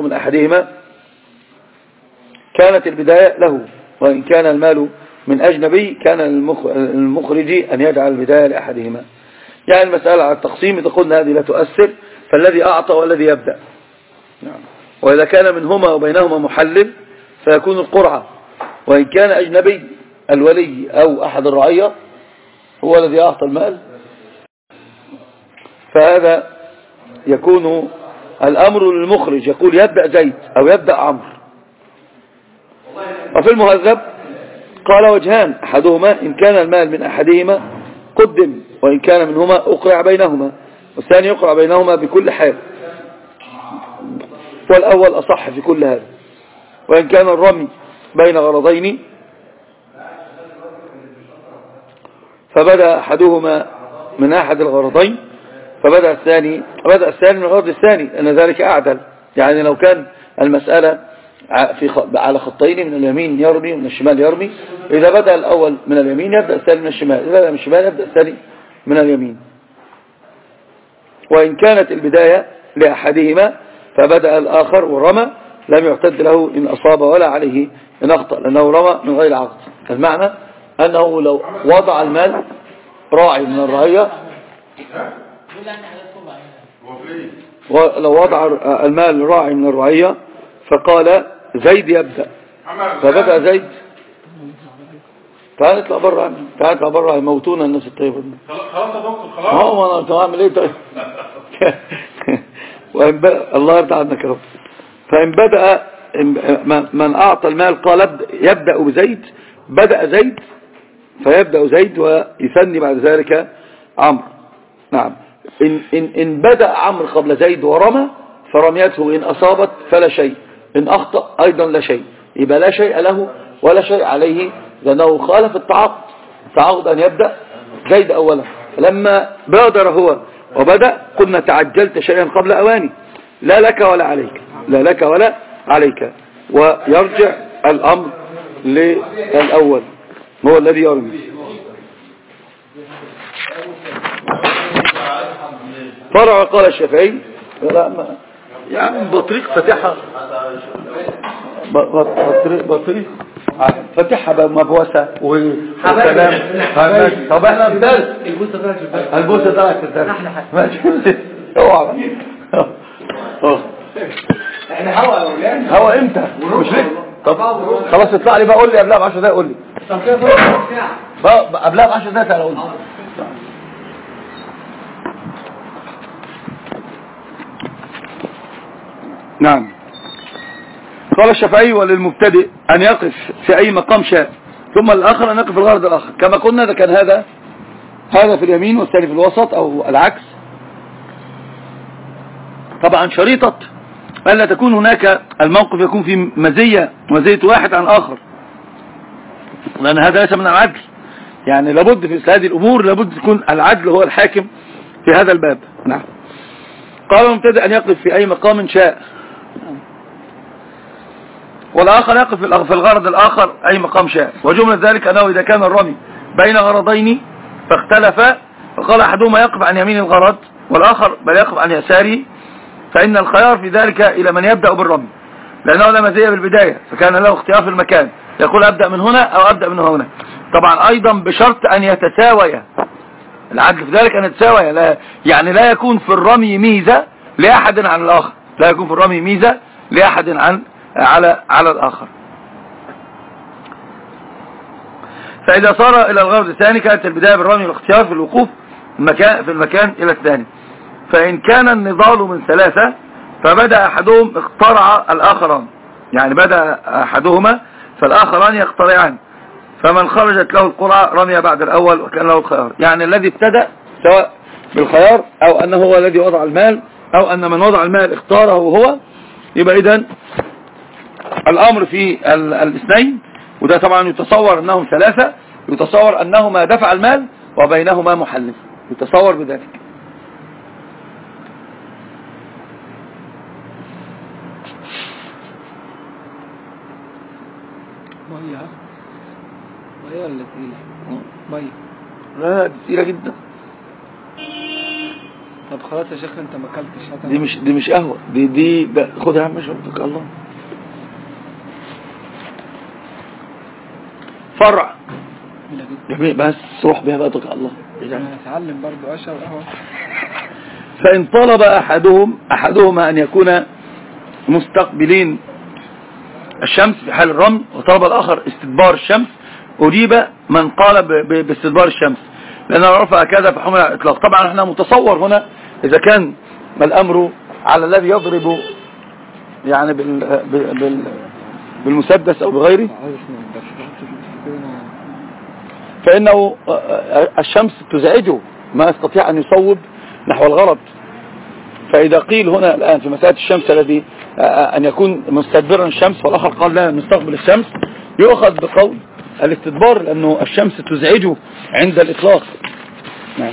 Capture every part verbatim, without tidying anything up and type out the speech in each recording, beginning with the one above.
من أحدهما كانت البداية له، وإن كان المال من أجنبي كان المخرج أن يجعل البداية لأحدهما. يعني المسألة على التقسيم إذا قلنا هذه لا تؤثر، فالذي أعطى والذي يبدأ. وإذا كان منهما وبينهما محلل فيكون القرعة، وإن كان أجنبي الولي أو أحد الرعية هو الذي أعطى المال فهذا يكون الأمر للمخرج، يقول يبدأ زيد أو يبدأ عمرو. وفي المهذب قال وجهان، أحدهما إن كان المال من أحدهما قدم، وإن كان منهما أقرع بينهما، والثاني يقرع بينهما بكل حال، والأول أصح في كل هذا. وإن كان الرمي بين غرضين فبدأ أحدهما من أحد الغرضين فبدأ الثاني بدأ الثاني من الغرض الثاني، أن ذلك أعدل. يعني لو كان المسألة في على خطين، من اليمين يرمي ومن الشمال يرمي، إذا بدأ الأول من اليمين يبدأ الثاني من الشمال، إذا بدأ من الشمال يبدأ الثاني من اليمين. وإن كانت البداية لأحدهما فبدأ الآخر ورمى لم يعتد له إن أصاب ولا عليه إن أخطأ، لأنه رمى من غير عقد. المعنى أنه لو وضع المال راعي من الرعية، ولو وضع المال راعي من الرعية فقال زيد يبدأ، فبدأ زيد. تعال نطلع بره، تعال نطلع بره، يموتونا الناس الطيبة دي. خلاص يا دكتور خلاص. هو انا هعمل ايه طيب؟ وإن بدأ الله يرضى عنك يا رب. فإن بدأ من أعطى المال قال يبدأ بزيد، بدأ زيد فيبدأ زيد ويثني بعد ذلك عمرو. نعم. إن, إن, إن بدأ عمرو قبل زيد ورمى فرميته إن أصابت فلا شيء، إن أخطأ أيضا لا شيء، يبقى لا شيء له ولا شيء عليه، لأنه خالف التعاقد. التعاقد أن يبدأ زيد أولا، لما بادر هو وبدأ قلنا تعجلت شيئا قبل أواني، لا لك ولا عليك، لا لك ولا عليك. ويرجع الأمر للأول هو الذي يرمي. فرع قال الشافعي لا ما يعني بطريق فتحها بطريق بطريق فتحها مبوسة وسلام. طب احنا بدل البوسة طلعت في الدرس، البوسة طلعت في الدرس ماشي. اوعى احنا هوا يا ولاد، هوا امتى مش ليه؟ طب خلاص اطلع لي بقى، قول لي قبلها ب عشر دقايق، قول لي طب كده بقى قبلها ب عشر دقايق تعالى قول لي. نعم. قال الشافعي وللمبتدئ أن يقف في أي مقام شاء، ثم الآخر أن يقف في الغرض الآخر. كما قلنا إذا كان هذا هذا في اليمين والثاني في الوسط أو العكس. طبعا شريطة ألا تكون هناك الموقف يكون في مزية مزية واحد عن آخر، لأن هذا ليس من العدل. يعني لابد في هذه الأمور لابد تكون العدل هو الحاكم في هذا الباب. نعم. قال المبتدئ أن يقف في أي مقام شاء، والآخر يقف في الغرض الآخر أي مقام شاء. وجملة ذلك أنه إذا كان الرمي بين غرضين فاختلفا فقال أحدهما يقف عن يمين الغرض والآخر بل يقف عن يساره، فإن الخيار في ذلك إلى من يبدأ بالرمي، لأنه لا مزية بالبداية فكان له اختيار في المكان، يقول أبدأ من هنا أو أبدأ من هنا. طبعا أيضا بشرط أن يتساويا، العدل في ذلك أن يتساويا، لا يعني لا يكون في الرمي ميزة لأحد عن الآخر، لا يكون في الرمي ميزة لأحد عن على على الآخر. فإذا صار إلى الغرض الثاني كانت البداية بالرمي والاختيار في الوقوف المكان في المكان إلى الثاني. فإن كان النضال من ثلاثة فبدأ أحدهم اخترع الآخران، يعني بدأ أحدهما فالآخران يخترعان، فمن خرجت له القرعة رمي بعد الأول وكان له الخيار. يعني الذي ابتدأ سواء بالخيار أو أنه هو الذي وضع المال أو أن من وضع المال اختاره هو، يبقى إذن الأمر في الاثنين. وده طبعا يتصور أنهم ثلاثة، يتصور أنهما دفع المال وبينهما محلف، يتصور بذلك. مية مية ولا تقيلة؟ مية. لا دي تقيلة جدا. طب خلاص يا شيخ انت ما اكلتش هات دي مش دي مش قهوة، دي دي ده خدها يا عم شربتك الله. فرع جميل بس روح بها بقى تقى الله. انا هتعلم برضه اشرب قهوة. فإن طلب أحدهم أحدهما أن يكون مستقبلين الشمس في حال الرمي، وطلب الآخر استدبار الشمس، أجيب من قال باستدبار الشمس لأنه رفع كذا فحمل على الإطلاق. طبعا احنا متصور هنا إذا كان الأمر على الذي يضرب يعني بال بال بالمسدس أو بغيره، فإنه الشمس تزعجه ما يستطيع أن يصوب نحو الغرب. فإذا قيل هنا الآن في مسألة الشمس الذي أن يكون مستدبرا الشمس والآخر قال لا نستقبل الشمس، يؤخذ بقول الاستدبار لأنه الشمس تزعجه عند الإطلاق. نعم.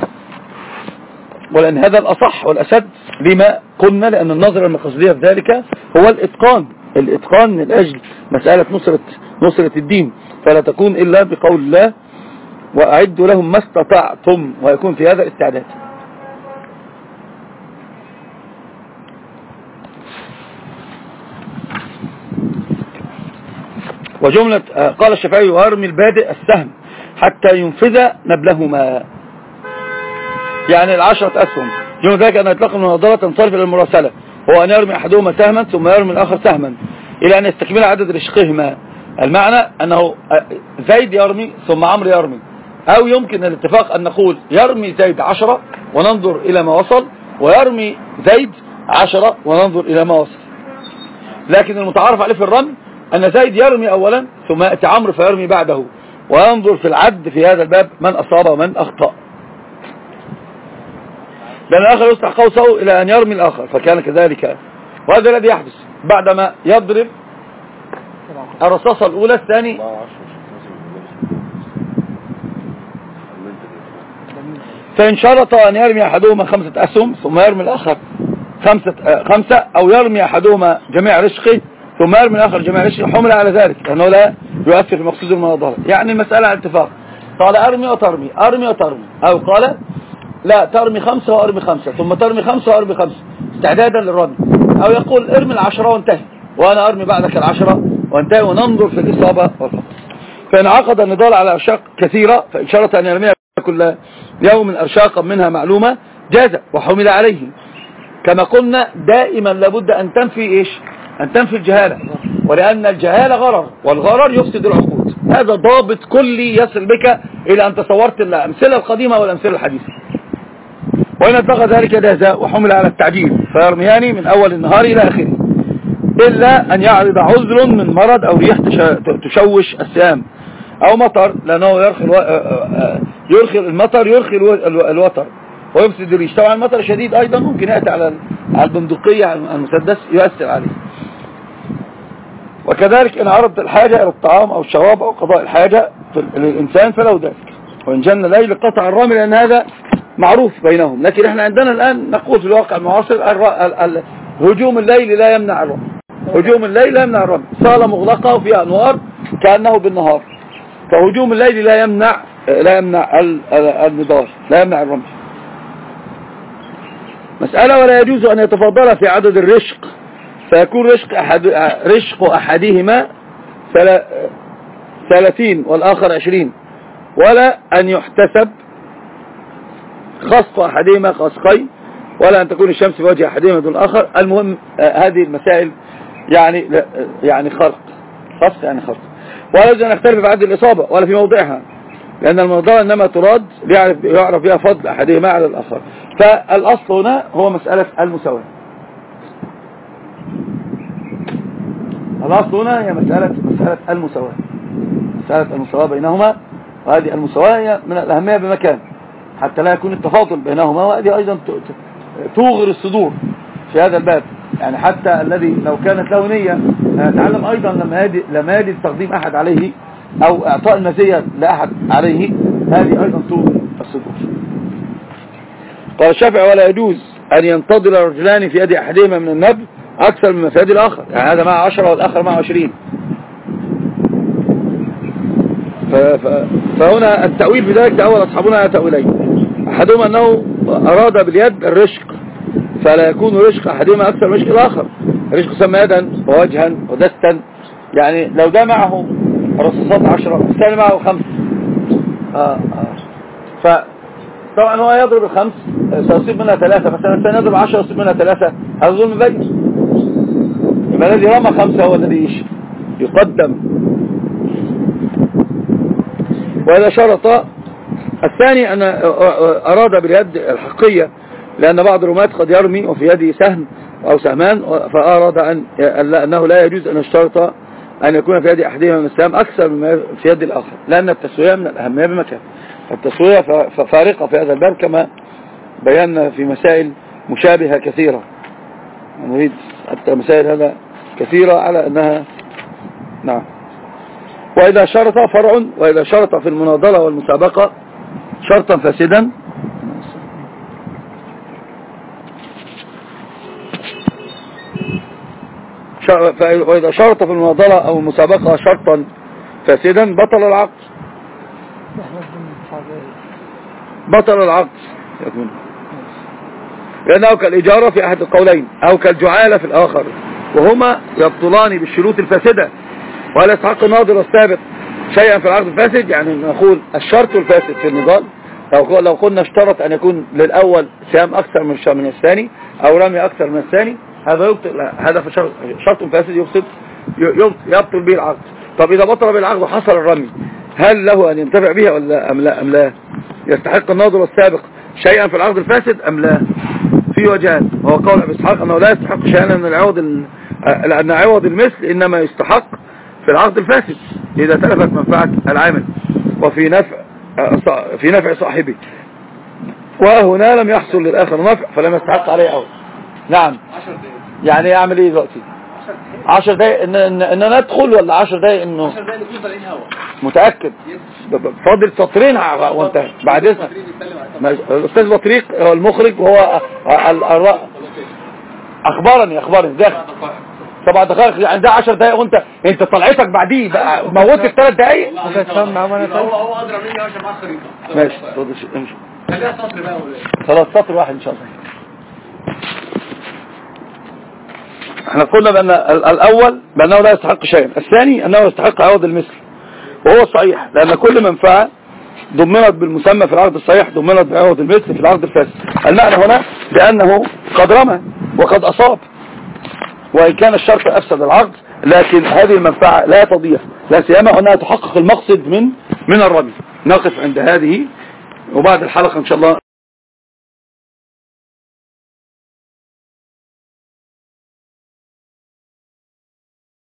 ولأن هذا الأصح والأسد لما قلنا، لأن النظرة المقصدية في ذلك هو الإتقان، الإتقان من أجل مسألة نصرة, نصرة الدين، فلا تكون إلا بقول الله وأعدوا لهم ما استطعتم، ويكون في هذا الاستعداد. وجملة قال الشافعي وارمي البادئ السهم حتى ينفذ نبلهما، يعني العشرة أسهم. جملة ذلك أن يطلق المناظرة تنصرف إلى المراسلة، هو أن يرمي أحدهما سهما ثم يرمي الآخر سهما إلى أن يستكمل عدد رشقهما. المعنى أنه زيد يرمي ثم عمرو يرمي، أو يمكن الاتفاق أن نقول يرمي زيد عشرة وننظر إلى ما وصل، ويرمي زيد عشرة وننظر إلى ما وصل. لكن المتعارف عليه في الرمي أن زيد يرمي أولا ثم يأتي عمرو فيرمي بعده، وينظر في العد في هذا الباب من أصاب ومن أخطأ، لأن الآخر يفتح قوسه إلى أن يرمي الآخر، فكان كذلك. وهذا الذي يحدث بعدما يضرب الرصاصة الأولى الثاني فإن شرط أن يرمي أحدهما خمسة أسهم ثم يرمي الآخر خمسة, خمسة أو يرمي أحدهما جميع رشقه ثم يرمي الآخر جميع رشقه حمل على ذلك، لأنه لا يؤثر في مقصود المناظرة. يعني المسألة على اتفاق، قال أرمي وترمي أرمي وترمي، أو قال لا ترمي خمسة وأرمي خمسة ثم ترمي خمسة وأرمي خمسة استعدادا للرمي، أو يقول ارمي العشرة وانتهي وأنا أرمي بعدك العشرة وانتهي، وننظر في الإصابة والخطأ. فإن عقد النضال على أرشاق كثيرة فإن شرط أن يرميها كل يوم أرشاقا منها معلومة جاز وحمل عليه. كما قلنا دائما لابد أن تنفي إيش؟ أن تنفي الجهالة، ولأن الجهالة غرر، والغرر يفسد العقود. هذا ضابط كلي يصل بك إلى أن تصورت الأمثلة القديمة والأمثلة الحديثة. وإن اتقى ذلك جاز وحمل على التعجيل، فيرميان من أول النهار إلى آخره، إلا أن يعرض عذر من مرض أو ريح تشوش السهام أو مطر، لأنه يرخي يرخي المطر يرخي الوتر ويفسد الريش. طبعا المطر الشديد أيضا ممكن يأتي على على البندقية على المسدس يؤثر عليه. وكذلك إن عرضت الحاجة إلى الطعام أو الشراب أو قضاء الحاجة للإنسان فلو ذلك. وإن جن الليل قطع الرمي، لأن هذا معروف بينهم. لكن احنا عندنا الآن نقول في الواقع المعاصر هجوم الليل لا يمنع الرمي، هجوم الليل لا يمنع الرمي، صالة مغلقة وفيها أنوار كأنه بالنهار، فهجوم الليل لا يمنع لا يمنع النضال، لا يمنع الرمي. مسألة ولا يجوز أن يتفاضل في عدد الرشق، فيكون رشق أحد رشق أحدهما ثلاثين والآخر عشرين، ولا أن يحتسب خصف أحدهما خصقين، ولا أن تكون الشمس في وجه أحدهما دون الآخر. المهم هذه المسائل يعني يعني خرق خصف يعني خرق. ولا يجوز أن نختلف في عدد الإصابة ولا في موضعها، لأن الموضوع إنما تراد يعرف يعرف فيها فضل أحدهما على الآخر. فالأصل هنا هو مسألة المساواة. الأصل هنا هي مسألة مسألة المساواة، مسألة المساواة بينهما، وهذه المساواة هي من الأهمية بمكان حتى لا يكون التفاضل بينهما، وهذه أيضا توغر الصدور في هذا الباب. يعني حتى الذي لو كانت له نية نتعلم أيضا لما يجد لما يجد تقديم أحد عليه أو إعطاء المزية لأحد عليه، هذه أيضا توغر الصدور. قال الشافعي ولا يجوز أن ينتظر الرجلان في يد أحدهما من النبل أكثر من في يد الآخر، يعني هذا مع عشرة والآخر مع عشرين. فهنا التأويل في ذلك تأول أصحابنا على تأويلين، أحدهما أنه أراد باليد الرشق، فلا يكون رشق أحدهما أكثر من رشق الآخر. الرشق سمى يدا ووجها ودستا، يعني لو ده معه رصاصات عشرة الثاني معه خمس، آه آه. فطبعا هو يضرب الخمس سيصيب منها ثلاثة، مثلا الثاني يضرب عشرة يصيب منها ثلاثة، هذا ظلم بين. يبقى الذي رمى خمسة هو الذي يقدم. وإذا شرط الثاني أن أراد باليد الحقية، لأن بعض الرماة قد يرمي وفي يده سهم أو سهمان، فأراد أن أنه لا يجوز أن يشترط أن يكون في يد أحدهما من السهام أكثر من في يد الآخر، لأن التسوية من الأهمية بمكان. التسوية فارقة في هذا الباب كما بينا في مسائل مشابهة كثيرة. نريد حتى مسائل هذا كثيرة على أنها نعم. وإذا شرط فرع، وإذا شرط في المناضلة والمسابقة شرطا فاسدا وإذا شرط في المناضلة أو المسابقة شرطا فاسدا بطل العقد. بطل العقد لأنه كالإجارة في أحد القولين أو كالجعالة في الآخر، وهما يبطلان بالشروط الفاسدة. وهل يستحق الناظر السابق شيئا في العقد الفاسد؟ يعني نقول الشرط الفاسد في النضال، لو لو قلنا اشترط أن يكون للأول سهام أكثر من من الثاني أو رمي أكثر من الثاني، هذا يبطل، هذا شرط, شرط فاسد يفسد يبطل به العقد. طب إذا بطل به العقد وحصل الرمي، هل له أن ينتفع بها ولا أم لا؟ أم لا يستحق الناظر السابق شيئا في العقد الفاسد أم لا؟ في وجهان. هو قول أبي إسحاق أنه لا يستحق شيئا من العوض ال... لأن عوض المثل إنما يستحق في العقد الفاسد إذا تلفت منفعة العامل وفي نفع في نفع صاحبه، وهنا لم يحصل للآخر نفع فلم يستحق عليه عوض. نعم. يعني يعمل ايه دلوقتي؟ عشر دقايق ان ان, إن ندخل ولا عشر دقايق انه عشر دقايق نكون طالعين هوا متأكد؟ فاضل سطرين وانتهى بعد اذنك. الاستاذ بطريق هو المخرج وهو اخبرني اخبرني ده سبع دقائق، يعني ده عشر دقايق وانت انت طلعتك بعديه بقى موتك ثلاث دقايق. هو هو ادرى مني عشان معاه خريطه. ماشي اتفضل امشي. خليها سطر بقى ولا ايه؟ خلاص سطر واحد ان شاء الله. احنا قلنا بأن الأول بأنه لا يستحق شيئا، الثاني أنه يستحق عوض المثل، وهو الصحيح لأن كل منفعة ضمنت بالمسمى في العقد الصحيح ضمنت بعوض المثل في العقد الفاسد. المعنى هنا بأنه قد رمى وقد أصاب، وإن كان الشرط أفسد العقد لكن هذه المنفعة لا تضيع، لا سيما أنها تحقق المقصد من من الرمي. نقف عند هذه وبعد الحلقة إن شاء الله